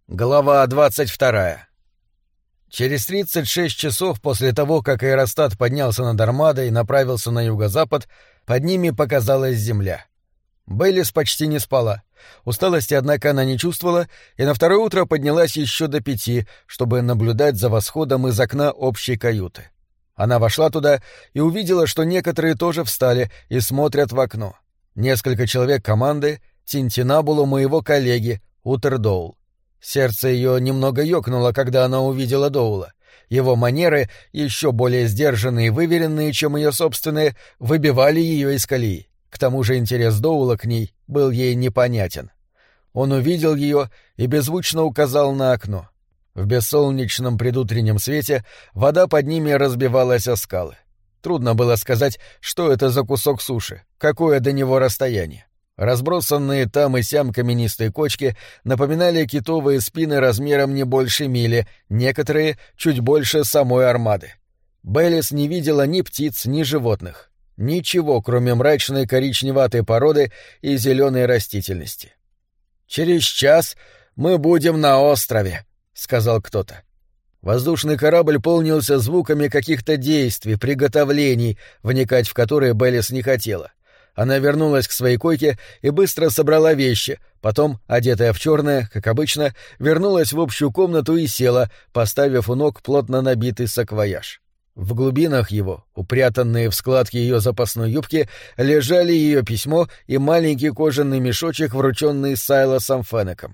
Глава 22. Через 36 часов после того, как аэростат поднялся над Армадой и направился на юго-запад, под ними показалась земля. Бейлис почти не спала. Усталости, однако, она не чувствовала, и на второе утро поднялась еще до 5, чтобы наблюдать за восходом из окна общей каюты. Она вошла туда и увидела, что некоторые тоже встали и смотрят в окно. Несколько человек команды, Тинтинабулу моего коллеги, Утер Доул. Сердце ее немного ёкнуло, когда она увидела Доула. Его манеры, еще более сдержанные и выверенные, чем ее собственные, выбивали ее из колеи. К тому же интерес Доула к ней был ей непонятен. Он увидел ее и беззвучно указал на окно. В бессолнечном предутреннем свете вода под ними разбивалась о скалы. Трудно было сказать, что это за кусок суши, какое до него расстояние. Разбросанные там и сям каменистые кочки напоминали китовые спины размером не больше мили, некоторые — чуть больше самой Армады. Бейлис не видела ни птиц, ни животных. Ничего, кроме мрачной коричневатой породы и зеленой растительности. «Через час мы будем на острове», — сказал кто-то. Воздушный корабль полнился звуками каких-то действий, приготовлений, вникать в которые Бейлис не хотела. Она вернулась к своей койке и быстро собрала вещи, потом, одетая в черное, как обычно, вернулась в общую комнату и села, поставив у ног плотно набитый саквояж. В глубинах его, упрятанные в складки ее запасной юбки, лежали ее письмо и маленький кожаный мешочек, врученный Сайлосом Феннеком.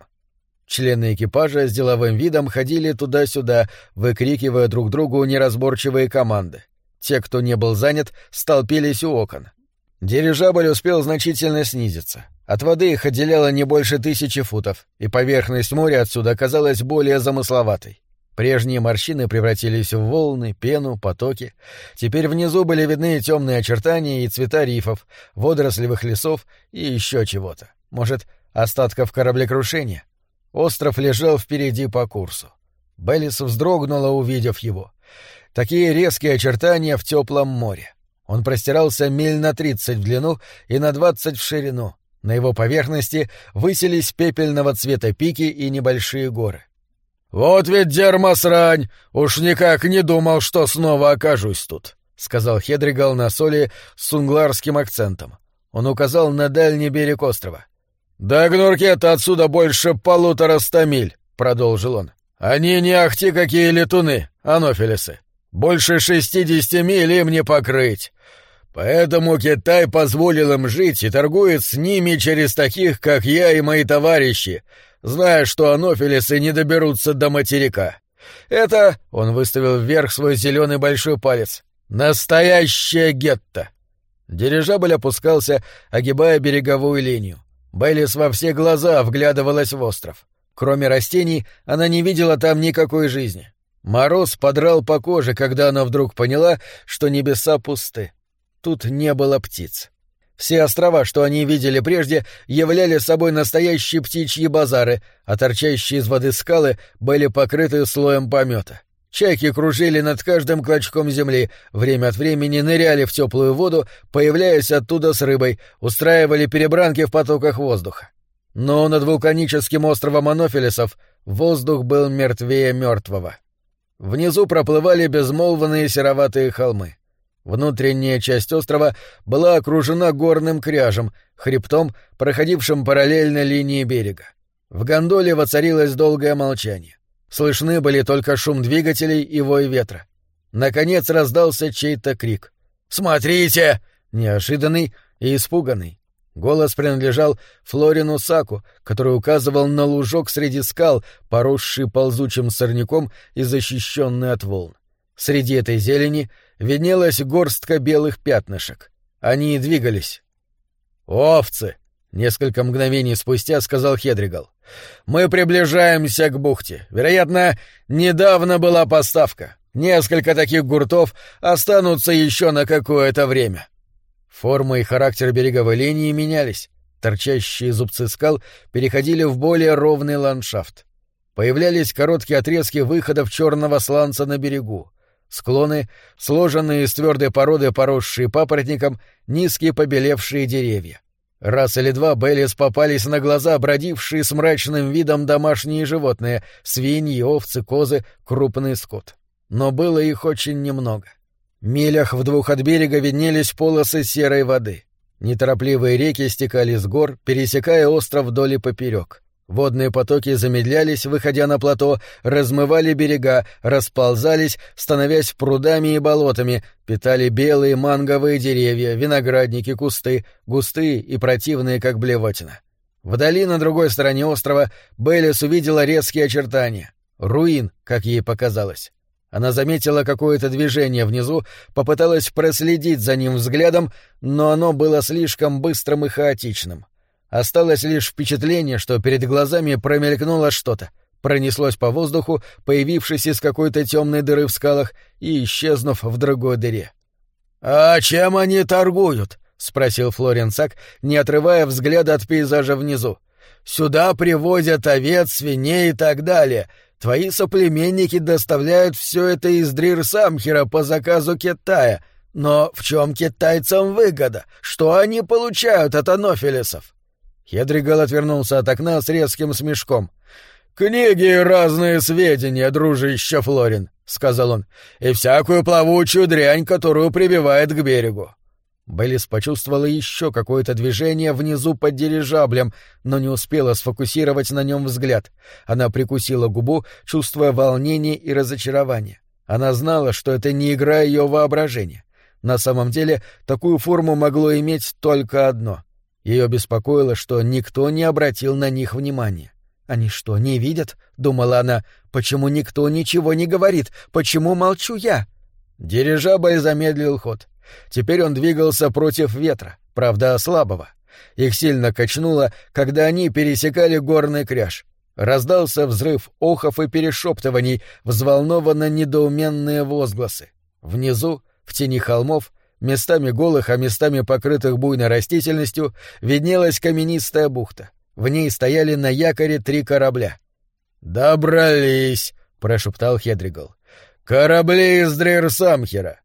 Члены экипажа с деловым видом ходили туда-сюда, выкрикивая друг другу неразборчивые команды. Те, кто не был занят, столпились у окон. Дирижабль успел значительно снизиться. От воды их отделяло не больше 1000 футов, и поверхность моря отсюда казалась более замысловатой. Прежние морщины превратились в волны, пену, потоки. Теперь внизу были видны темные очертания и цвета рифов, водорослевых лесов и еще чего-то. Может, остатков кораблекрушения? Остров лежал впереди по курсу. Бейлис вздрогнула, увидев его. Такие резкие очертания в теплом море. Он простирался миль на 30 в длину и на 20 в ширину. На его поверхности высились пепельного цвета пики и небольшие горы. «Вот ведь дерьмосрань! Уж никак не думал, что снова окажусь тут», — сказал Хедригал на соли с сунгларским акцентом. Он указал на дальний берег острова. «До Гнуркета отсюда больше 150 миль», — продолжил он. «Они не ахти какие летуны, анофилисы. Больше 60 миль им не покрыть. Поэтому Китай позволил им жить и торгует с ними через таких, как я и мои товарищи, зная, что анофилисы не доберутся до материка. Это, — он выставил вверх свой зеленый большой палец, — настоящее гетто». Дирижабль опускался, огибая береговую линию. Бейлис во все глаза вглядывалась в остров. Кроме растений, она не видела там никакой жизни. Мороз подрал по коже, когда она вдруг поняла, что небеса пусты. Тут не было птиц. Все острова, что они видели прежде, являли собой настоящие птичьи базары, а торчащие из воды скалы были покрыты слоем помета. Чайки кружили над каждым клочком земли, время от времени ныряли в теплую воду, появляясь оттуда с рыбой, устраивали перебранки в потоках воздуха. Но над вулканическим островом Анофилисов воздух был мертвее мертвого. Внизу проплывали безмолвные сероватые холмы. Внутренняя часть острова была окружена горным кряжем, хребтом, проходившим параллельно линии берега. В гондоле воцарилось долгое молчание. Слышны были только шум двигателей и вой ветра. Наконец раздался чей-то крик. «Смотрите!» Неожиданный и испуганный. Голос принадлежал Флорину Саку, который указывал на лужок среди скал, поросший ползучим сорняком и защищенный от волн. Среди этой зелени виднелась горстка белых пятнышек. Они двигались. «Овцы!» — несколько мгновений спустя сказал Хедригал. «Мы приближаемся к бухте. Вероятно, недавно была поставка. Несколько таких гуртов останутся еще на какое-то время». Форма и характер береговой линии менялись. Торчащие зубцы скал переходили в более ровный ландшафт. Появлялись короткие отрезки выходов черного сланца на берегу. Склоны, сложенные из твердой породы, поросшие папоротником, низкие побелевшие деревья. Раз или два Бейлис попались на глаза бродившие с мрачным видом домашние животные — свиньи, овцы, козы, крупный скот. Но было их очень немного. Милях в 2 от берега виднелись полосы серой воды. Неторопливые реки стекали с гор, пересекая остров вдоль и поперек. Водные потоки замедлялись, выходя на плато, размывали берега, расползались, становясь прудами и болотами, питали белые манговые деревья, виноградники, кусты, густые и противные, как блевотина. Вдали, на другой стороне острова, Бейлис увидела резкие очертания. Руин, как ей показалось. Она заметила какое-то движение внизу, попыталась проследить за ним взглядом, но оно было слишком быстрым и хаотичным. Осталось лишь впечатление, что перед глазами промелькнуло что-то, пронеслось по воздуху, появившись из какой-то темной дыры в скалах и исчезнув в другой дыре. «А чем они торгуют?» — спросил Флоренсак, не отрывая взгляда от пейзажа внизу. «Сюда привозят овец, свиней и так далее. Твои соплеменники доставляют все это из Дрир-Самхира по заказу Китая. Но в чем китайцам выгода? Что они получают от анофилесов?» Хедригал отвернулся от окна с резким смешком. «Книги и разные сведения, дружище Флорин», — сказал он, — «и всякую плавучую дрянь, которую прибивает к берегу». Бейлис почувствовала еще какое-то движение внизу под дирижаблем, но не успела сфокусировать на нем взгляд. Она прикусила губу, чувствуя волнение и разочарование. Она знала, что это не игра ее воображения. На самом деле, такую форму могло иметь только одно. Ее беспокоило, что никто не обратил на них внимания. «Они что, не видят?» — думала она. «Почему никто ничего не говорит? Почему молчу я?» Дирижабль замедлил ход. Теперь он двигался против ветра, правда, слабого. Их сильно качнуло, когда они пересекали горный кряж. Раздался взрыв охов и перешептываний, взволнованно недоуменные возгласы. Внизу, в тени холмов, местами голых, а местами покрытых буйной растительностью, виднелась каменистая бухта. В ней стояли на якоре 3 корабля. «Добрались!» — прошептал Хедригал. «Корабли из Дрир-Самхира.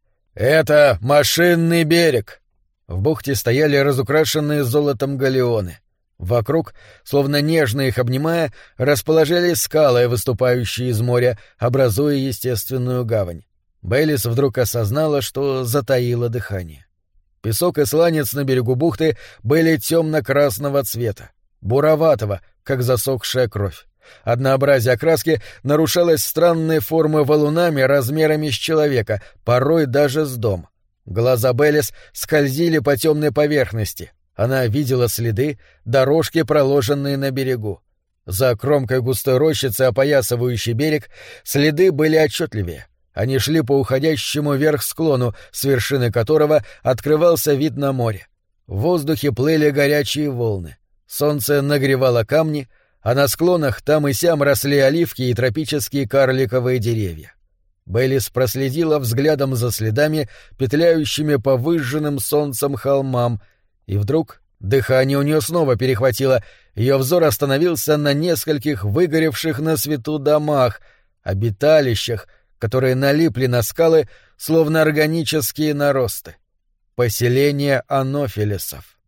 Это машинный берег!» В бухте стояли разукрашенные золотом галеоны. Вокруг, словно нежно их обнимая, расположились скалы, выступающие из моря, образуя естественную гавань. Бейлис вдруг осознала, что затаила дыхание. Песок и сланец на берегу бухты были темно-красного цвета, буроватого, как засохшая кровь. Однообразие окраски нарушалось странной формой валунами размерами с человека, порой даже с дом. Глаза Бейлис скользили по темной поверхности. Она видела следы, дорожки, проложенные на берегу. За кромкой густой рощицы, опоясывающей берег, следы были отчетливее. Они шли по уходящему вверх склону, с вершины которого открывался вид на море. В воздухе плыли горячие волны. Солнце нагревало камни, а на склонах там и сям росли оливки и тропические карликовые деревья. Бейлис проследила взглядом за следами, петляющими по выжженным солнцем холмам, и вдруг дыхание у нее снова перехватило, ее взор остановился на нескольких выгоревших на свету домах, обиталищах, которые налипли на скалы, словно органические наросты. Поселение анофилесов.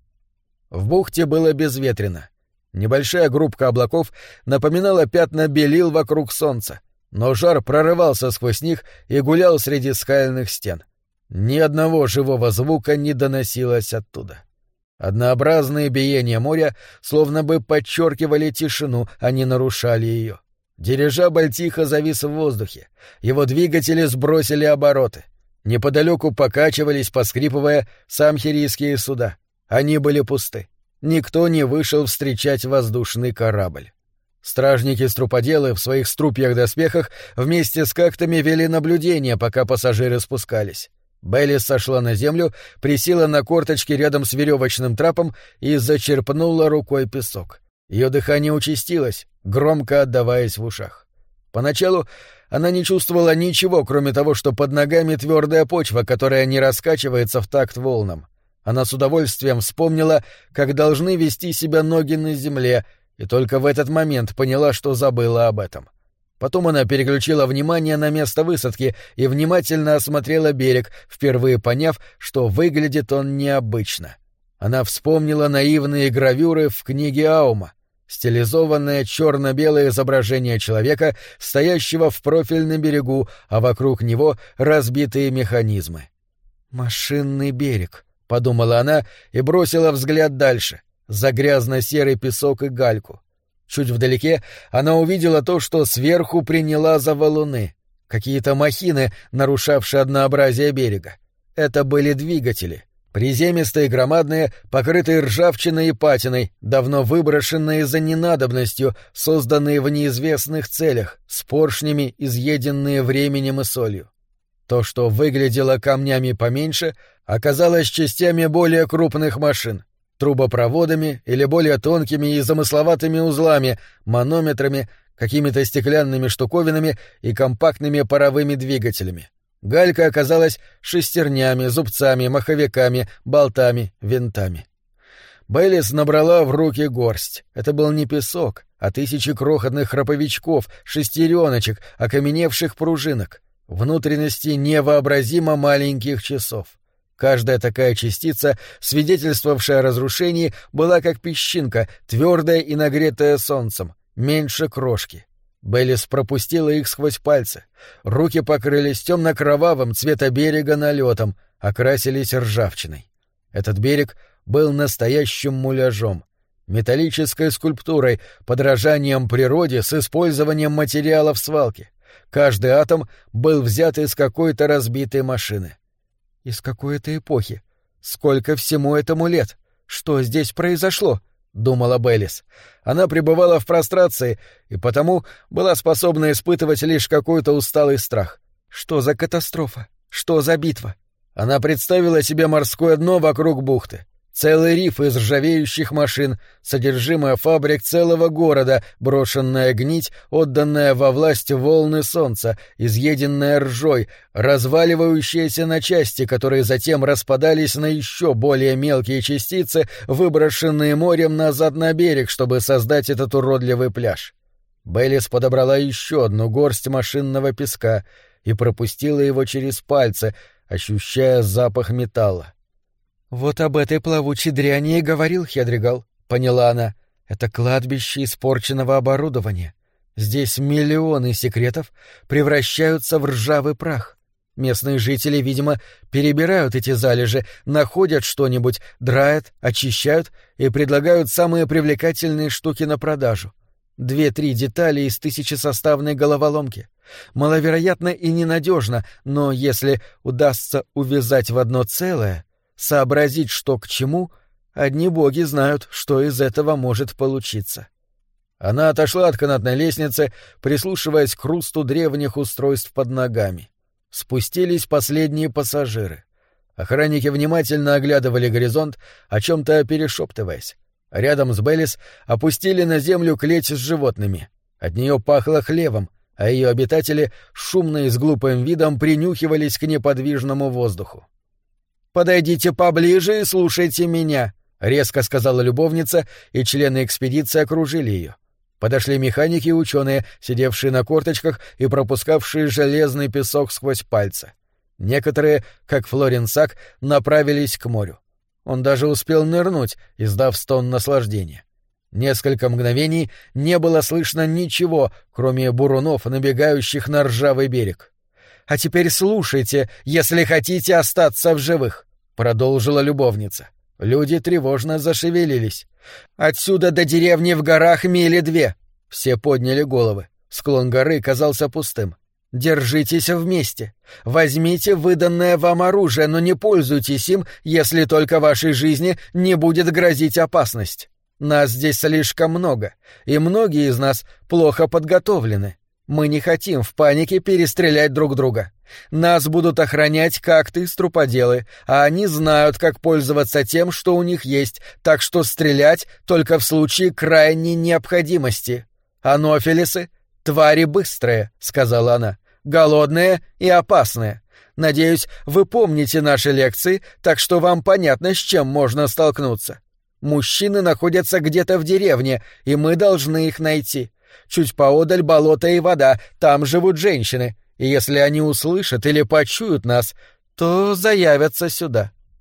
В бухте было безветренно. Небольшая группка облаков напоминала пятна белил вокруг солнца, но жар прорывался сквозь них и гулял среди скальных стен. Ни одного живого звука не доносилось оттуда. Однообразные биения моря словно бы подчеркивали тишину, а не нарушали ее. Дирижабль тихо завис в воздухе. Его двигатели сбросили обороты. Неподалеку покачивались, поскрипывая, самхирийские суда. Они были пусты. Никто не вышел встречать воздушный корабль. Стражники-струподелы в своих струпьях-доспехах вместе с кактами вели наблюдение, пока пассажиры спускались. Бейлис сошла на землю, присела на корточки рядом с веревочным трапом и зачерпнула рукой песок. Ее дыхание участилось, громко отдаваясь в ушах. Поначалу она не чувствовала ничего, кроме того, что под ногами твердая почва, которая не раскачивается в такт волнам. Она с удовольствием вспомнила, как должны вести себя ноги на земле, и только в этот момент поняла, что забыла об этом. Потом она переключила внимание на место высадки и внимательно осмотрела берег, впервые поняв, что выглядит он необычно. Она вспомнила наивные гравюры в книге Аума, стилизованное черно-белое изображение человека, стоящего в профиль на берегу, а вокруг него разбитые механизмы. «Машинный берег», — подумала она и бросила взгляд дальше, за грязно-серый песок и гальку. Чуть вдалеке она увидела то, что сверху приняла за валуны, какие-то махины, нарушавшие однообразие берега. Это были двигатели. Приземистые, громадные, покрытые ржавчиной и патиной, давно выброшенные за ненадобностью, созданные в неизвестных целях, с поршнями, изъеденные временем и солью. То, что выглядело камнями поменьше, оказалось частями более крупных машин, трубопроводами или более тонкими и замысловатыми узлами, манометрами, какими-то стеклянными штуковинами и компактными паровыми двигателями. Галька оказалась шестернями, зубцами, маховиками, болтами, винтами. Бейлис набрала в руки горсть. Это был не песок, а тысячи крохотных храповичков, шестереночек, окаменевших пружинок, внутренности невообразимо маленьких часов. Каждая такая частица, свидетельствовавшая о разрушении, была как песчинка, твердая и нагретая солнцем, меньше крошки. Бейлис пропустила их сквозь пальцы. Руки покрылись темно-кровавым цвета берега налетом, окрасились ржавчиной. Этот берег был настоящим муляжом, металлической скульптурой, подражанием природе с использованием материалов свалки. Каждый атом был взят из какой-то разбитой машины. Из какой-то эпохи. Сколько всему этому лет? Что здесь произошло? — думала Бейлис. Она пребывала в прострации и потому была способна испытывать лишь какой-то усталый страх. Что за катастрофа? Что за битва? Она представила себе морское дно вокруг бухты. Целый риф из ржавеющих машин, содержимое фабрик целого города, брошенная гнить, отданная во власть волны солнца, изъеденная ржой, разваливающаяся на части, которые затем распадались на еще более мелкие частицы, выброшенные морем назад на берег, чтобы создать этот уродливый пляж. Бейлис подобрала еще одну горсть машинного песка и пропустила его через пальцы, ощущая запах металла. «Вот об этой плавучей дряни и говорил Хедригал», — поняла она. «Это кладбище испорченного оборудования. Здесь миллионы секретов превращаются в ржавый прах. Местные жители, видимо, перебирают эти залежи, находят что-нибудь, драят, очищают и предлагают самые привлекательные штуки на продажу. 2-3 детали из тысячесоставной головоломки. Маловероятно и ненадежно, но если удастся увязать в одно целое, сообразить, что к чему, одни боги знают, что из этого может получиться». Она отошла от канатной лестницы, прислушиваясь к хрусту древних устройств под ногами. Спустились последние пассажиры. Охранники внимательно оглядывали горизонт, о чем-то перешептываясь. Рядом с Бейлис опустили на землю клеть с животными. От нее пахло хлевом, а ее обитатели шумно и с глупым видом принюхивались к неподвижному воздуху. «Подойдите поближе и слушайте меня», — резко сказала любовница, и члены экспедиции окружили ее. Подошли механики и ученые, сидевшие на корточках и пропускавшие железный песок сквозь пальцы. Некоторые, как Флоренсак, направились к морю. Он даже успел нырнуть, издав стон наслаждения. Несколько мгновений не было слышно ничего, кроме бурунов, набегающих на ржавый берег. «А теперь слушайте, если хотите остаться в живых», — продолжила любовница. Люди тревожно зашевелились. «Отсюда до деревни в горах мили 2». Все подняли головы. Склон горы казался пустым. «Держитесь вместе. Возьмите выданное вам оружие, но не пользуйтесь им, если только вашей жизни не будет грозить опасность. Нас здесь слишком много, и многие из нас плохо подготовлены. Мы не хотим в панике перестрелять друг друга. Нас будут охранять какты, струподелы, а они знают, как пользоваться тем, что у них есть, так что стрелять только в случае крайней необходимости. Анофилисы — твари быстрые», — сказала она, — «голодные и опасные. Надеюсь, вы помните наши лекции, так что вам понятно, с чем можно столкнуться. Мужчины находятся где-то в деревне, и мы должны их найти. Чуть поодаль болото и вода, там живут женщины, и если они услышат или почуют нас, то заявятся сюда.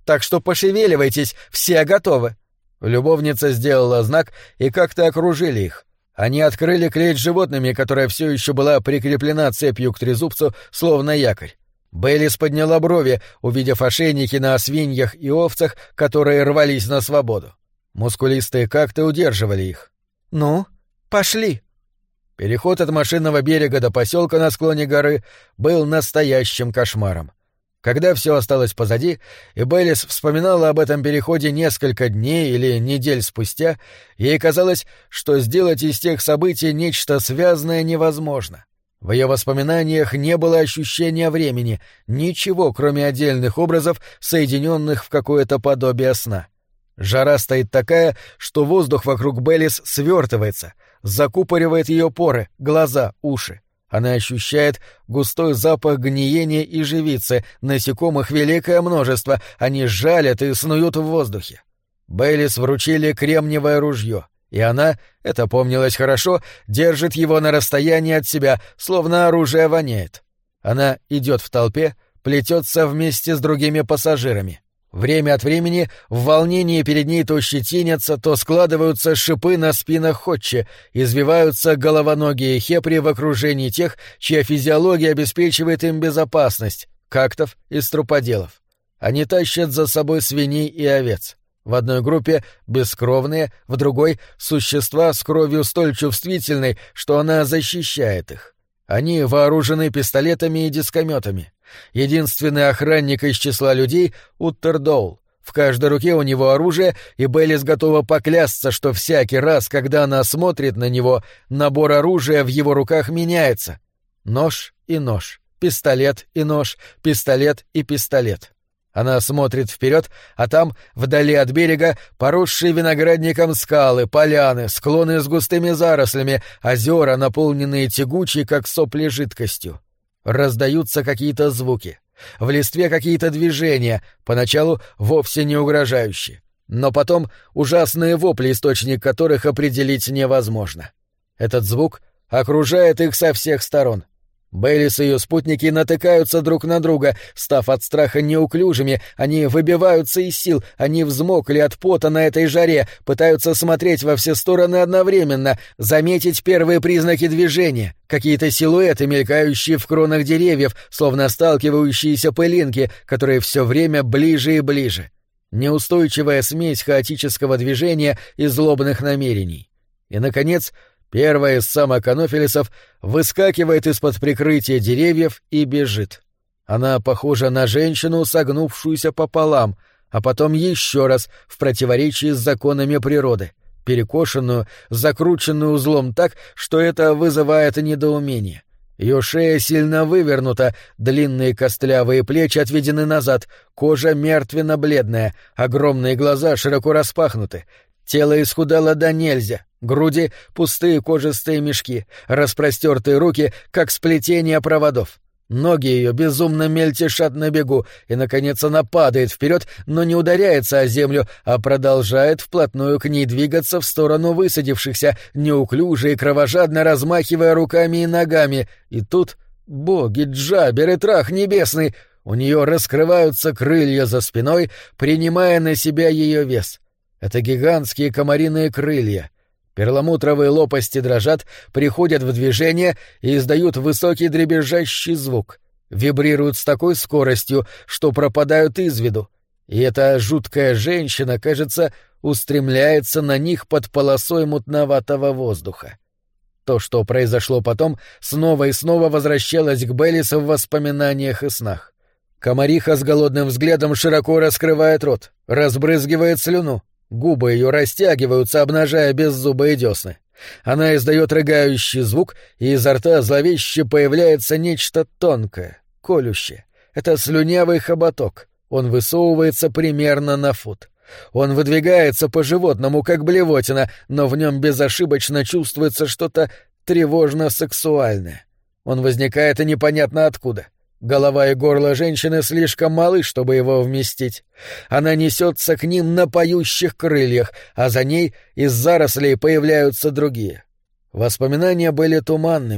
так что пошевеливайтесь, все готовы». Любовница сделала знак, и как-то окружили их. Они открыли клеть с животными, которая все еще была прикреплена цепью к трезубцу, словно якорь. Бейлис подняла брови, увидев ошейники на свиньях и овцах, которые рвались на свободу. Мускулистые какты удерживали их. «Ну, пошли!» Переход от машинного берега до поселка на склоне горы был настоящим кошмаром. Когда все осталось позади, и Бейлис вспоминала об этом переходе несколько дней или недель спустя, ей казалось, что сделать из тех событий нечто связанное невозможно. В ее воспоминаниях не было ощущения времени, ничего, кроме отдельных образов, соединенных в какое-то подобие сна. Жара стоит такая, что воздух вокруг Бейлис свертывается, закупоривает ее поры, глаза, уши. Она ощущает густой запах гниения и живицы, насекомых великое множество, они жалят и снуют в воздухе. Бейлис вручили кремниевое ружье, и она, это помнилось хорошо, держит его на расстоянии от себя, словно оружие воняет. Она идет в толпе, плетется вместе с другими пассажирами. Время от времени в волнении перед ней то щетинятся, то складываются шипы на спинах Хотчи, извиваются головоногие хепри в окружении тех, чья физиология обеспечивает им безопасность — кактов и струподелов. Они тащат за собой свиней и овец. В одной группе — бескровные, в другой — существа с кровью столь чувствительной, что она защищает их. Они вооружены пистолетами и дискометами. Единственный охранник из числа людей — Уттердоул. В каждой руке у него оружие, и Бейлис готова поклясться, что всякий раз, когда она смотрит на него, набор оружия в его руках меняется. Нож и нож, пистолет и нож, пистолет и пистолет. Она смотрит вперед, а там, вдали от берега, поросшие виноградником скалы, поляны, склоны с густыми зарослями, озера, наполненные тягучей, как сопли, жидкостью. Раздаются какие-то звуки. В листве какие-то движения, поначалу вовсе не угрожающие. Но потом ужасные вопли, источник которых определить невозможно. Этот звук окружает их со всех сторон. Бейлис и ее спутники натыкаются друг на друга, став от страха неуклюжими, они выбиваются из сил, они взмокли от пота на этой жаре, пытаются смотреть во все стороны одновременно, заметить первые признаки движения, какие-то силуэты, мелькающие в кронах деревьев, словно сталкивающиеся пылинки, которые все время ближе и ближе. Неустойчивая смесь хаотического движения и злобных намерений. И, наконец, первая из самок анофилисов выскакивает из-под прикрытия деревьев и бежит. Она похожа на женщину, согнувшуюся пополам, а потом еще раз в противоречии с законами природы, перекошенную, закрученную узлом так, что это вызывает недоумение. Ее шея сильно вывернута, длинные костлявые плечи отведены назад, кожа мертвенно-бледная, огромные глаза широко распахнуты, тело исхудало до нельзя, груди — пустые кожистые мешки, распростертые руки, как сплетение проводов. Ноги ее безумно мельтешат на бегу, и, наконец, она падает вперед, но не ударяется о землю, а продолжает вплотную к ней двигаться в сторону высадившихся, неуклюже и кровожадно размахивая руками и ногами. И тут, боги, Джабер и Трах небесный, у нее раскрываются крылья за спиной, принимая на себя ее вес. Это гигантские комариные крылья. Перламутровые лопасти дрожат, приходят в движение и издают высокий дребезжащий звук. Вибрируют с такой скоростью, что пропадают из виду. И эта жуткая женщина, кажется, устремляется на них под полосой мутноватого воздуха. То, что произошло потом, снова и снова возвращалось к Бейлис в воспоминаниях и снах. Комариха с голодным взглядом широко раскрывает рот, разбрызгивает слюну. Губы ее растягиваются, обнажая беззубые десны. Она издает рыгающий звук, и изо рта зловеще появляется нечто тонкое, колющее. Это слюнявый хоботок. Он высовывается примерно на фут. Он выдвигается по-животному, как блевотина, но в нем безошибочно чувствуется что-то тревожно-сексуальное. Он возникает и непонятно откуда. Голова и горло женщины слишком малы, чтобы его вместить. Она несется к ним на поющих крыльях, а за ней из зарослей появляются другие. Воспоминания были туманными.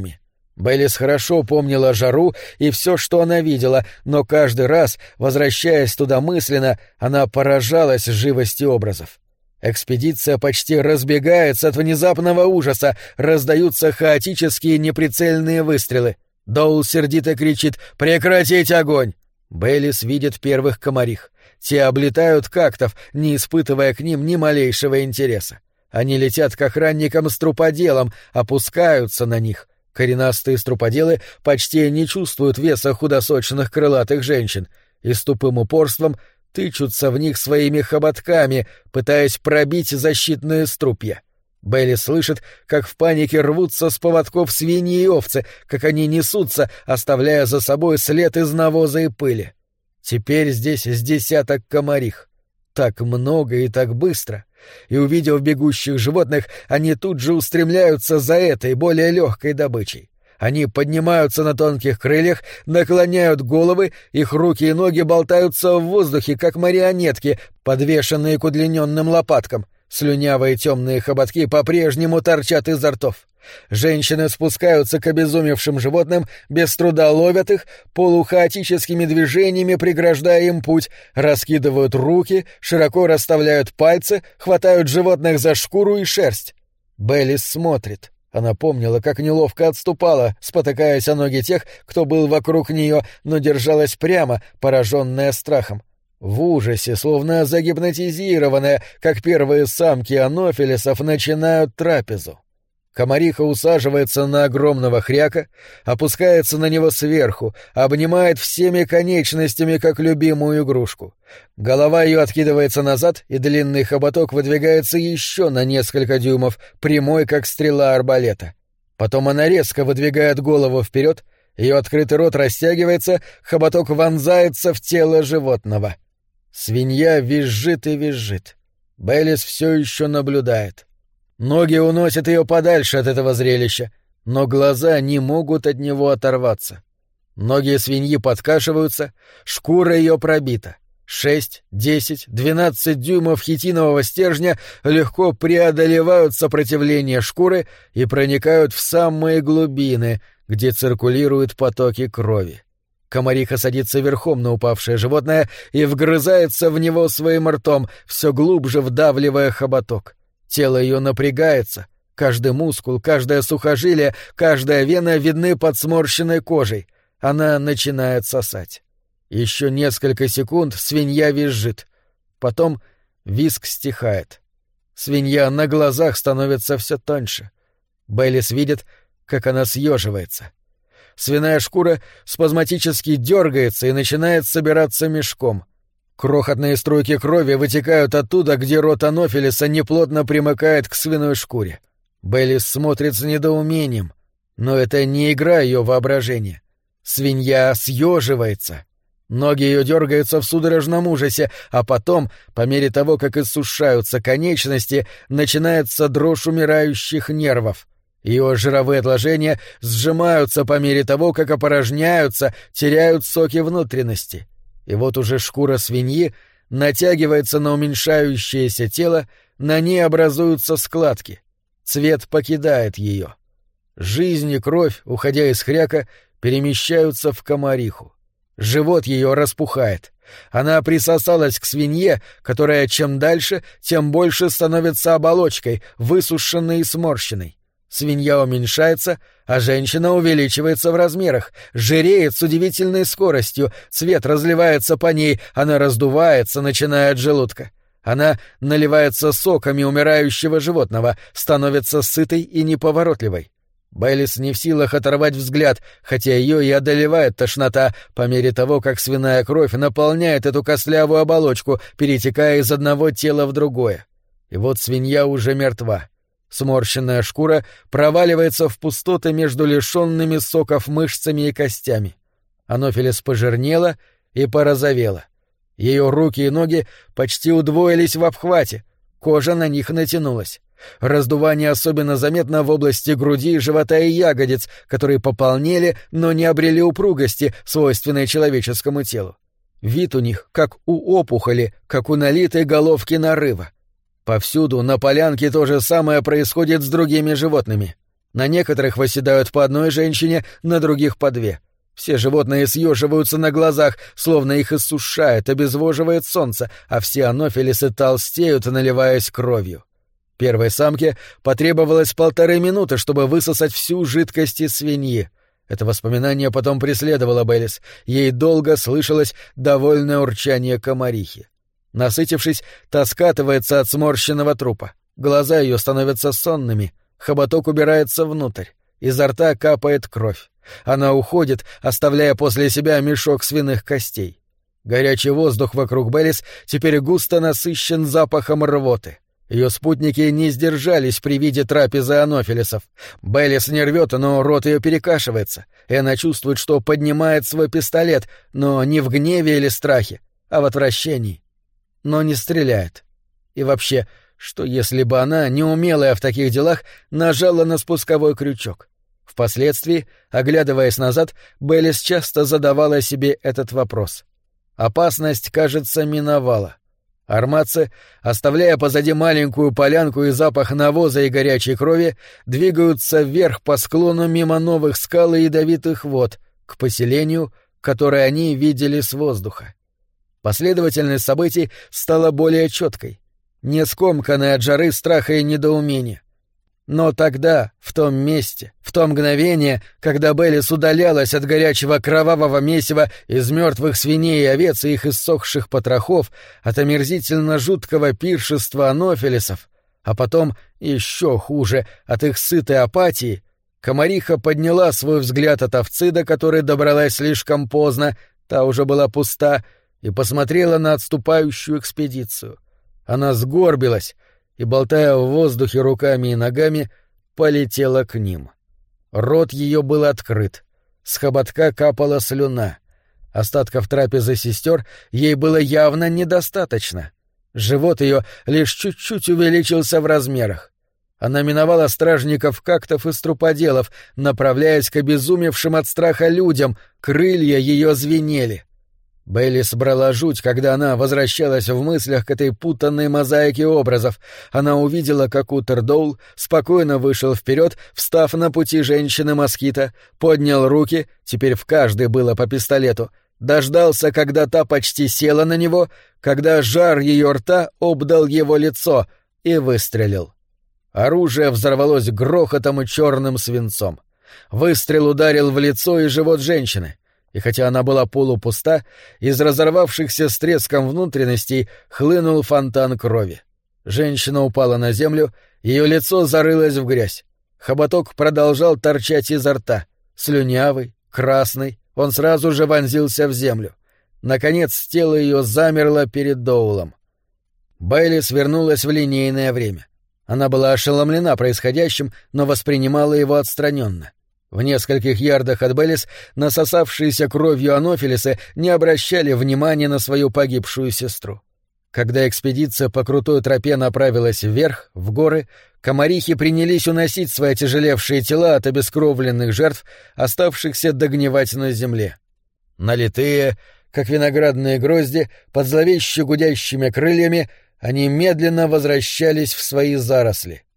Бейлис хорошо помнила жару и все, что она видела, но каждый раз, возвращаясь туда мысленно, она поражалась живости образов. Экспедиция почти разбегается от внезапного ужаса, раздаются хаотические неприцельные выстрелы. Доул сердито кричит «Прекратить огонь!». Бейлис видит первых комарих. Те облетают кактов, не испытывая к ним ни малейшего интереса. Они летят к охранникам с труподелом, опускаются на них. Коренастые струподелы почти не чувствуют веса худосочных крылатых женщин и с тупым упорством тычутся в них своими хоботками, пытаясь пробить защитные струпья. Бейли слышит, как в панике рвутся с поводков свиньи и овцы, как они несутся, оставляя за собой след из навоза и пыли. Теперь здесь с десяток комарих. Так много и так быстро. И, увидев бегущих животных, они тут же устремляются за этой, более легкой добычей. Они поднимаются на тонких крыльях, наклоняют головы, их руки и ноги болтаются в воздухе, как марионетки, подвешенные к удлиненным лопаткам. Слюнявые темные хоботки по-прежнему торчат изо ртов. Женщины спускаются к обезумевшим животным, без труда ловят их, полухаотическими движениями преграждая им путь, раскидывают руки, широко расставляют пальцы, хватают животных за шкуру и шерсть. Бейлис смотрит. Она помнила, как неловко отступала, спотыкаясь о ноги тех, кто был вокруг нее, но держалась прямо, пораженная страхом. В ужасе, словно загипнотизированная, как первые самки анофилисов начинают трапезу. Комариха усаживается на огромного хряка, опускается на него сверху, обнимает всеми конечностями, как любимую игрушку. Голова ее откидывается назад, и длинный хоботок выдвигается еще на несколько дюймов, прямой, как стрела арбалета. Потом она резко выдвигает голову вперед, ее открытый рот растягивается, хоботок вонзается в тело животного. Свинья визжит и визжит. Бейлис все еще наблюдает. Ноги уносят ее подальше от этого зрелища, но глаза не могут от него оторваться. Ноги свиньи подкашиваются, шкура ее пробита. 6, 10, 12 дюймов хитинового стержня легко преодолевают сопротивление шкуры и проникают в самые глубины, где циркулируют потоки крови. Комариха садится верхом на упавшее животное и вгрызается в него своим ртом, все глубже вдавливая хоботок. Тело ее напрягается, каждый мускул, каждое сухожилие, каждая вена видны под сморщенной кожей. Она начинает сосать. Еще несколько секунд свинья визжит. Потом визг стихает. Свинья на глазах становится все тоньше. Бейлис видит, как она съеживается. Свиная шкура спазматически дергается и начинает собираться мешком. Крохотные струйки крови вытекают оттуда, где рот анофилиса неплотно примыкает к свиной шкуре. Бейлис смотрит с недоумением. Но это не игра ее воображения. Свинья съеживается. Ноги ее дергаются в судорожном ужасе, а потом, по мере того, как иссушаются конечности, начинается дрожь умирающих нервов. Ее жировые отложения сжимаются по мере того, как опорожняются, теряют соки внутренности. И вот уже шкура свиньи натягивается на уменьшающееся тело, на ней образуются складки. Цвет покидает ее. Жизнь и кровь, уходя из хряка, перемещаются в комариху. Живот ее распухает. Она присосалась к свинье, которая чем дальше, тем больше становится оболочкой, высушенной и сморщенной. Свинья уменьшается, а женщина увеличивается в размерах, жиреет с удивительной скоростью, цвет разливается по ней, она раздувается, начиная от желудка. Она наливается соками умирающего животного, становится сытой и неповоротливой. Бейлис не в силах оторвать взгляд, хотя ее и одолевает тошнота по мере того, как свиная кровь наполняет эту костлявую оболочку, перетекая из одного тела в другое. И вот свинья уже мертва. Сморщенная шкура проваливается в пустоты между лишенными соков мышцами и костями. Анофилис пожирнела и порозовела. Ее руки и ноги почти удвоились в обхвате, кожа на них натянулась. Раздувание особенно заметно в области груди, живота и ягодиц, которые пополнели, но не обрели упругости, свойственной человеческому телу. Вид у них, как у опухоли, как у налитой головки нарыва. Повсюду на полянке то же самое происходит с другими животными. На некоторых восседают по одной женщине, на других по две. Все животные съеживаются на глазах, словно их иссушает, обезвоживает солнце, а все анофилисы толстеют, наливаясь кровью. Первой самке потребовалось 1,5 минуты, чтобы высосать всю жидкость из свиньи. Это воспоминание потом преследовало Бейлис. Ей долго слышалось довольное урчание комарихи. Насытившись, та скатывается от сморщенного трупа. Глаза ее становятся сонными, хоботок убирается внутрь. Изо рта капает кровь. Она уходит, оставляя после себя мешок свиных костей. Горячий воздух вокруг Бейлис теперь густо насыщен запахом рвоты. Ее спутники не сдержались при виде трапезы анофилисов. Бейлис не рвет, но рот ее перекашивается, и она чувствует, что поднимает свой пистолет, но не в гневе или страхе, а в отвращении. Но не стреляет. И вообще, что если бы она, неумелая в таких делах, нажала на спусковой крючок? Впоследствии, оглядываясь назад, Бейлис часто задавала себе этот вопрос. Опасность, кажется, миновала. Армадцы, оставляя позади маленькую полянку и запах навоза и горячей крови, двигаются вверх по склону мимо новых скал и ядовитых вод, к поселению, которое они видели с воздуха. Последовательность событий стала более четкой, не скомканной от жары страха и недоумения. Но тогда, в том месте, в то мгновение, когда Бейлис удалялась от горячего кровавого месива из мертвых свиней и овец и их иссохших потрохов, от омерзительно жуткого пиршества анофилисов, а потом, еще хуже, от их сытой апатии, комариха подняла свой взгляд от овцы, до которой добралась слишком поздно, та уже была пуста, и посмотрела на отступающую экспедицию. Она сгорбилась и, болтая в воздухе руками и ногами, полетела к ним. Рот ее был открыт, с хоботка капала слюна. Остатков трапезы сестер ей было явно недостаточно. Живот ее лишь чуть-чуть увеличился в размерах. Она миновала стражников кактов и струподелов, направляясь к обезумевшим от страха людям, крылья ее звенели. Бейлис брала жуть, когда она возвращалась в мыслях к этой путанной мозаике образов. Она увидела, как Утердоул спокойно вышел вперед, встав на пути женщины-москита, поднял руки, теперь в каждой было по пистолету, дождался, когда та почти села на него, когда жар ее рта обдал его лицо, и выстрелил. Оружие взорвалось грохотом и черным свинцом. Выстрел ударил в лицо и живот женщины. И хотя она была полупуста, из разорвавшихся с треском внутренностей хлынул фонтан крови. Женщина упала на землю, ее лицо зарылось в грязь. Хоботок продолжал торчать изо рта. Слюнявый, красный, он сразу же вонзился в землю. Наконец тело ее замерло перед Доулом. Бейлис вернулась в линейное время. Она была ошеломлена происходящим, но воспринимала его отстраненно. В нескольких ярдах от Бейлис насосавшиеся кровью анофилисы не обращали внимания на свою погибшую сестру. Когда экспедиция по крутой тропе направилась вверх, в горы, комарихи принялись уносить свои отяжелевшие тела от обескровленных жертв, оставшихся догнивать на земле. Налитые, как виноградные грозди, под зловеще гудящими крыльями, они медленно возвращались в свои заросли.